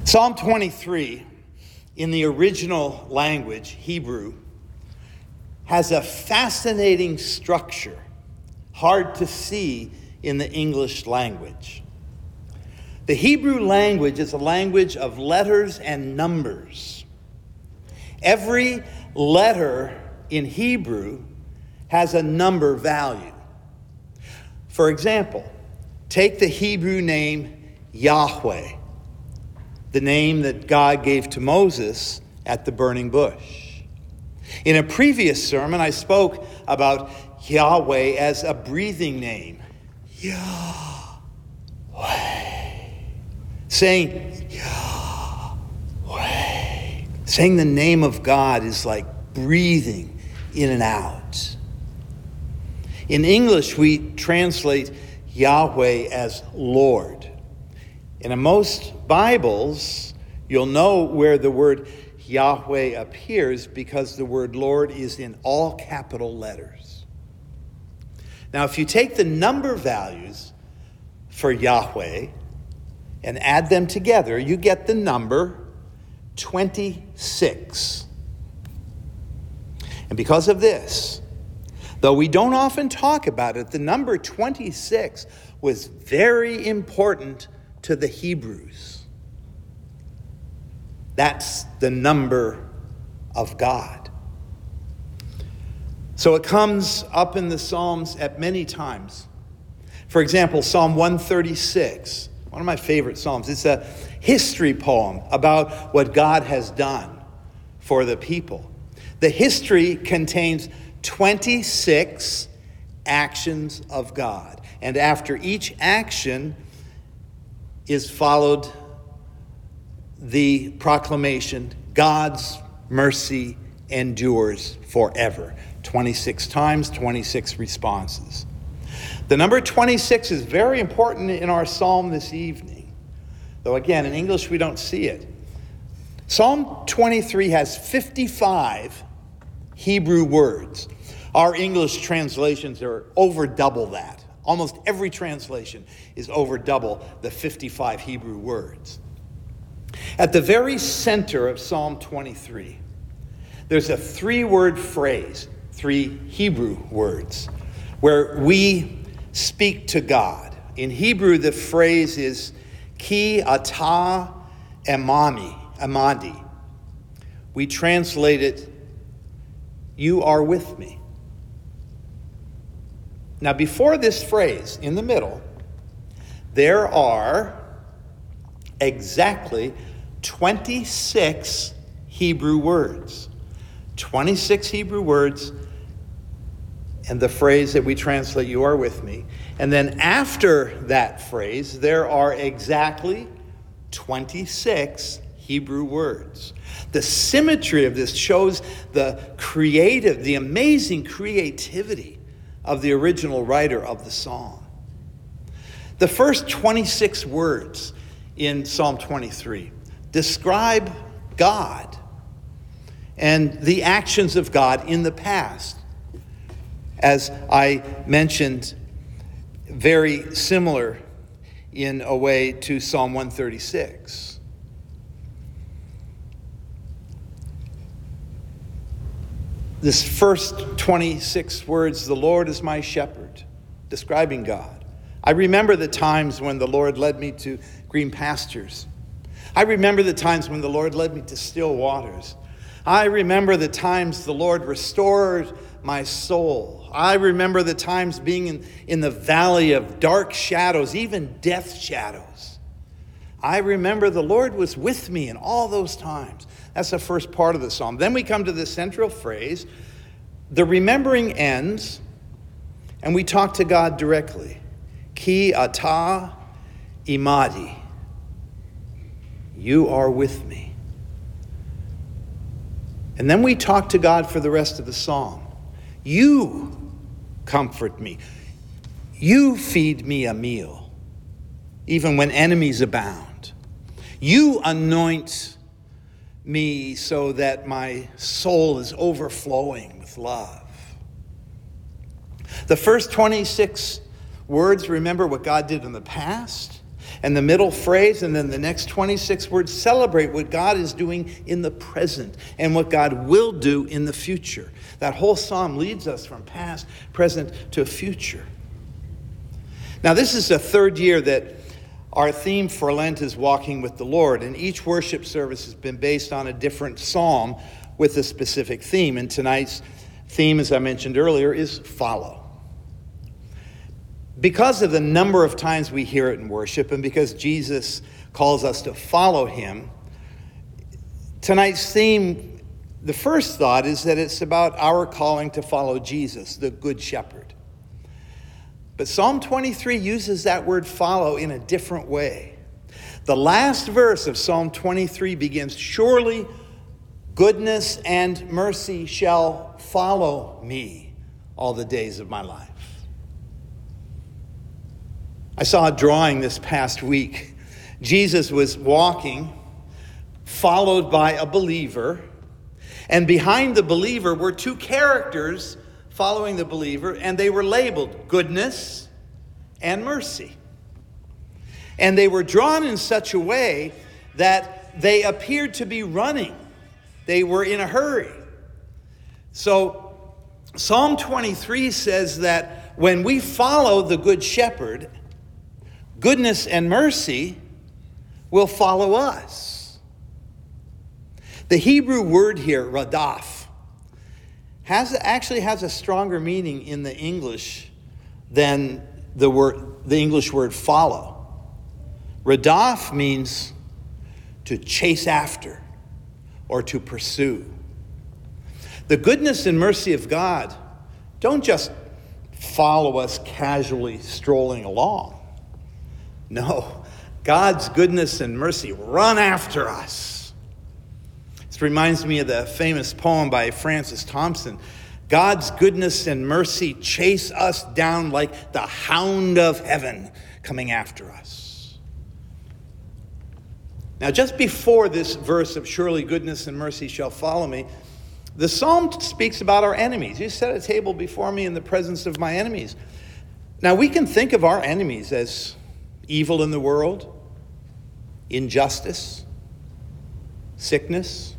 Psalm 23, in the original language, Hebrew, has a fascinating structure, hard to see in the English language. The Hebrew language is a language of letters and numbers. Every letter in Hebrew has a number value. For example, take the Hebrew name Yahweh, the name that God gave to Moses at the burning bush. In a previous sermon, I spoke about Yahweh as a breathing name. Yahweh. Saying Yahweh. Saying the name of God is like breathing in and out. In English, we translate Yahweh as Lord. And in most Bibles, you'll know where the word Yahweh appears because the word Lord is in all capital letters. Now, if you take the number values for Yahweh and add them together, you get the number 26. And because of this, though we don't often talk about it, the number 26 was very important to the Hebrews. That's the number of God. So it comes up in the Psalms at many times. For example, Psalm 136, one of my favorite Psalms. It's a history poem about what God has done for the people. The history contains 26 actions of God. And after each action is followed the proclamation, God's mercy endures forever. 26 times, 26 responses. The number 26 is very important in our psalm this evening. Though again, in English we don't see it. Psalm 23 has 55 Hebrew words. Our English translations are over double that. Almost every translation is over double the 55 Hebrew words. At the very center of Psalm 23, there's a three-word phrase, three Hebrew words, where we speak to God. In Hebrew, the phrase is ki ata amadi. We translate it, you are with me. Now, before this phrase, in the middle, there are exactly 26 Hebrew words. 26 Hebrew words, and the phrase that we translate, you are with me. And then after that phrase, there are exactly 26 Hebrew words. The symmetry of this shows the amazing creativity of the original writer of the psalm. The first 26 words in Psalm 23 describe God and the actions of God in the past. As I mentioned, very similar in a way to Psalm 136. This first 26 words, the Lord is my shepherd, describing God. I remember the times when the Lord led me to green pastures. I remember the times when the Lord led me to still waters. I remember the times the Lord restored my soul. I remember the times being in the valley of dark shadows, even death shadows. I remember the Lord was with me in all those times. That's the first part of the psalm. Then we come to the central phrase. The remembering ends, and we talk to God directly. Ki ata imadi. You are with me. And then we talk to God for the rest of the psalm. You comfort me. You feed me a meal, even when enemies abound. You anoint me so that my soul is overflowing with love. The first 26 words remember what God did in the past. And the middle phrase and then the next 26 words celebrate what God is doing in the present and what God will do in the future. That whole psalm leads us from past, present to future. Now, this is the third year that our theme for Lent is walking with the Lord, and each worship service has been based on a different psalm with a specific theme. And tonight's theme, as I mentioned earlier, is follow. Because of the number of times we hear it in worship, and because Jesus calls us to follow him, tonight's theme, the first thought is that it's about our calling to follow Jesus, the Good Shepherd. But Psalm 23 uses that word follow in a different way. The last verse of Psalm 23 begins, "Surely goodness and mercy shall follow me all the days of my life." I saw a drawing this past week. Jesus was walking, followed by a believer, and behind the believer were two characters following the believer, and they were labeled goodness and mercy. And they were drawn in such a way that they appeared to be running. They were in a hurry. So Psalm 23 says that when we follow the Good Shepherd, goodness and mercy will follow us. The Hebrew word here, radaf, actually has a stronger meaning in the English than the English word follow. Radaf means to chase after or to pursue. The goodness and mercy of God don't just follow us casually strolling along. No, God's goodness and mercy run after us. This reminds me of the famous poem by Francis Thompson. God's goodness and mercy chase us down like the hound of heaven coming after us. Now, just before this verse of surely goodness and mercy shall follow me, the psalm speaks about our enemies. You set a table before me in the presence of my enemies. Now, we can think of our enemies as evil in the world, injustice, sickness,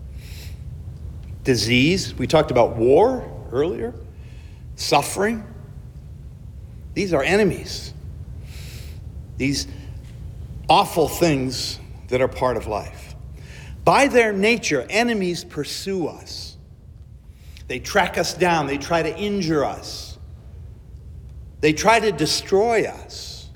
disease. We talked about war earlier, suffering. These are enemies. These awful things that are part of life. By their nature, enemies pursue us. They track us down. They try to injure us. They try to destroy us.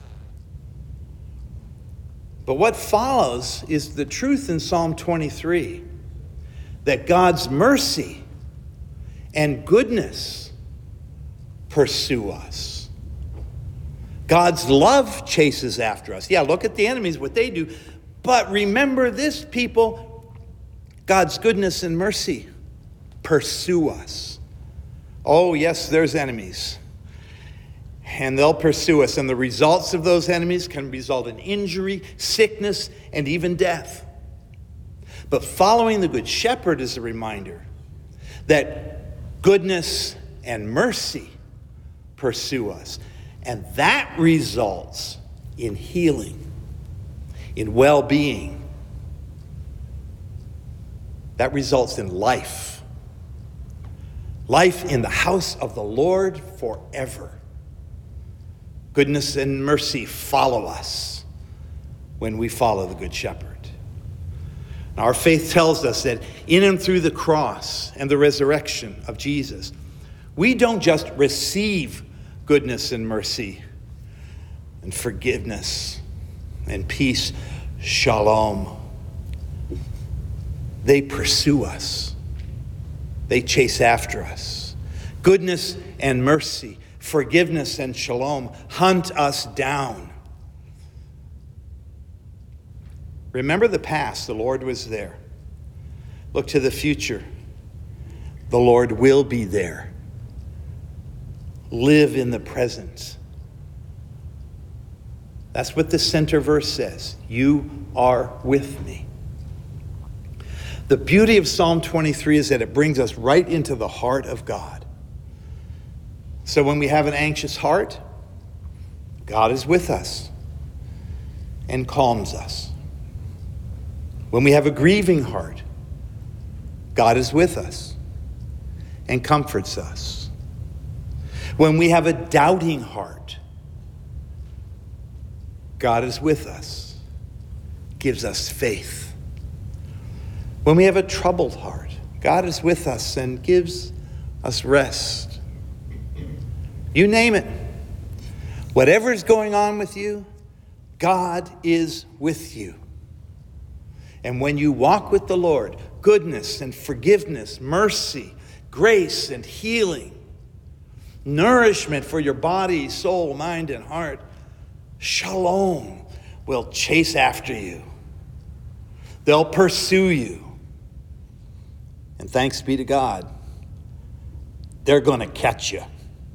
But what follows is the truth in Psalm 23 that God's mercy and goodness pursue us. God's love chases after us. Yeah, look at the enemies, what they do. But remember this, people, God's goodness and mercy pursue us. Oh, yes, there's enemies. And they'll pursue us. And the results of those enemies can result in injury, sickness, and even death. But following the Good Shepherd is a reminder that goodness and mercy pursue us. And that results in healing, in well-being. That results in life. Life in the house of the Lord forever. Goodness and mercy follow us when we follow the Good Shepherd. Our faith tells us that in and through the cross and the resurrection of Jesus, we don't just receive goodness and mercy and forgiveness and peace, shalom. They pursue us. They chase after us. Goodness and mercy, forgiveness and shalom hunt us down. Remember the past, the Lord was there. Look to the future, the Lord will be there. Live in the present. That's what the center verse says. You are with me. The beauty of Psalm 23 is that it brings us right into the heart of God. So when we have an anxious heart, God is with us. and calms us. When we have a grieving heart, God is with us and comforts us. When we have a doubting heart, God is with us, gives us faith. When we have a troubled heart, God is with us and gives us rest. You name it. Whatever is going on with you, God is with you. And when you walk with the Lord, goodness and forgiveness, mercy, grace and healing, nourishment for your body, soul, mind, and heart, shalom will chase after you. They'll pursue you. And thanks be to God, they're going to catch you.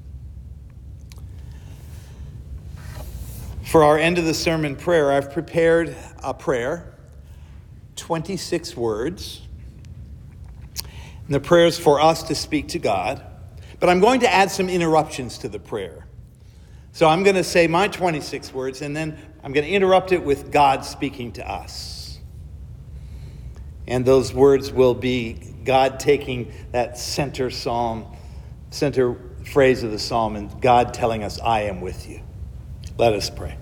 For our end of the sermon prayer, I've prepared a prayer, 26 words. And the prayer is for us to speak to God. But I'm going to add some interruptions to the prayer. So I'm going to say my 26 words, and then I'm going to interrupt it with God speaking to us. And those words will be God taking that center phrase of the psalm, and God telling us, I am with you. Let us pray.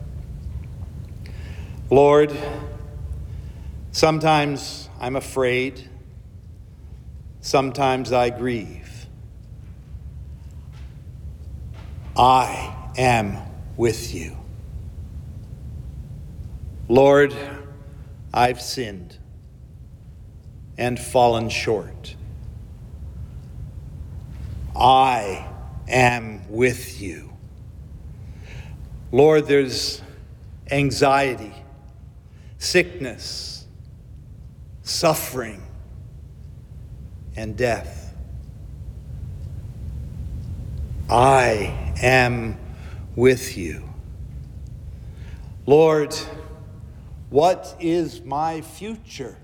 Lord, sometimes I'm afraid. Sometimes I grieve. I am with you. Lord, I've sinned and fallen short. I am with you. Lord, there's anxiety, sickness, suffering, and death. I am with you. Lord, what is my future?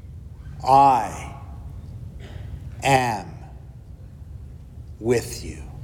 I am with you.